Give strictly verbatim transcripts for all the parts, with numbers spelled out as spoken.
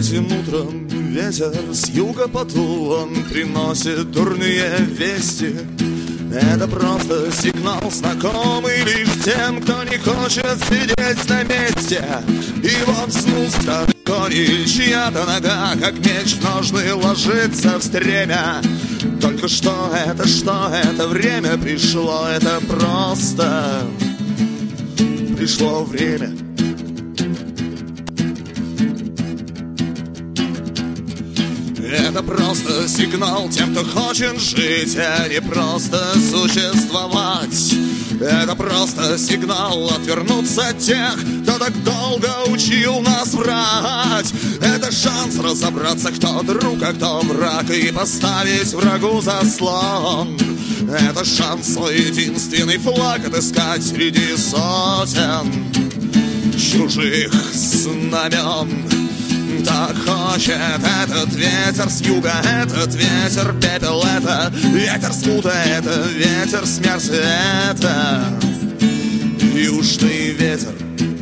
Этим утром ветер с юга подул, он приносит дурные вести. Это просто сигнал, знакомый лишь тем, кто не хочет сидеть на месте. И вот снуз далеко не чья-то нога, как меч в ножны ложится в стремя. Только что это, что это время пришло, это просто пришло время. Это просто сигнал тем, кто хочет жить, а не просто существовать. Это просто сигнал отвернуться от тех, кто так долго учил нас врать. Это шанс разобраться, кто друг, а кто враг, и поставить врагу заслон. Это шанс свой единственный флаг отыскать среди сотен чужих знамен. Так хочет этот ветер с юга, этот ветер пепел, это ветер смута, это ветер смерти, это южный ветер.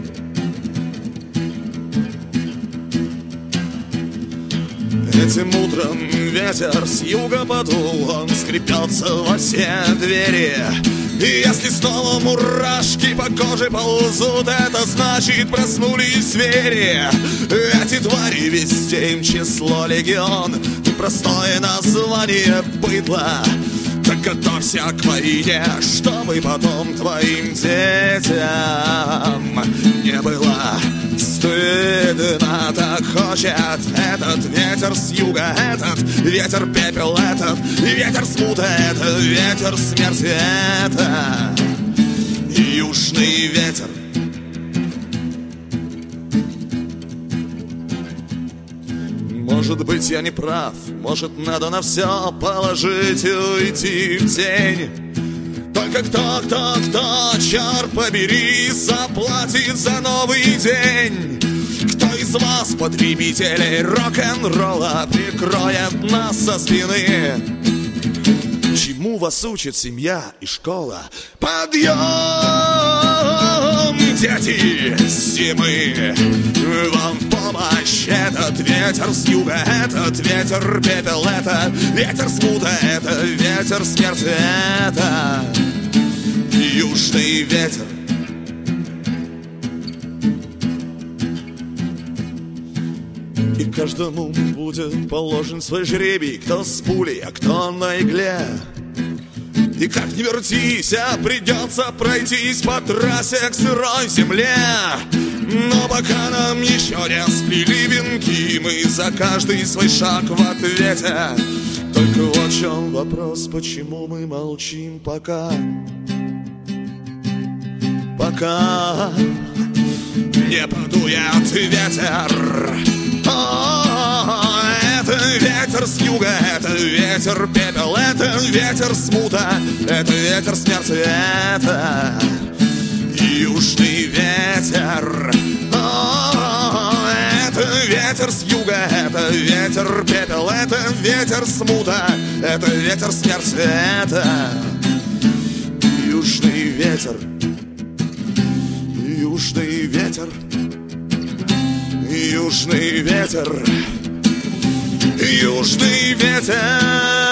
Этим утром ветер с юга подул, он скрипется во все двери. И если снова мурашки по коже ползут, это значит проснулись звери. Эти твари везде им число легион, простое название быдла. Так готовься к войне, чтобы потом твоим детям не было стыдно. Так хочет этот ветер с юга, этот ветер пепел, этот ветер смута, это ветер смерти, это южный ветер. Может быть, я не прав, может, надо на все положить и уйти в тень. Только кто, кто, кто, черт побери, заплатит за новый день? Кто из вас, потребителей рок-н-ролла, прикроет нас со спины? Чему вас учит семья и школа? Подъем, дети зимы, вам в помощь этот ветер с юга, этот ветер пепел, это ветер смута, это ветер смерти, это южный ветер. И каждому будет положен свой жребий, кто с пулей, а кто на игле. И как ни вертись, а придется пройтись по трассе к сырой земле. Но пока нам еще не сплели венки, мы за каждый свой шаг в ответе. Только вот в чем вопрос, почему мы молчим пока? Пока не подует ветер. О, это ветер с юга, это ветер пепел, это ветер смута, это ветер смерти, это южный ветер. О, это ветер с юга, это ветер пепел, это ветер смута, это ветер смерти, это южный ветер. Южный ветер. Южный ветер, южный ветер.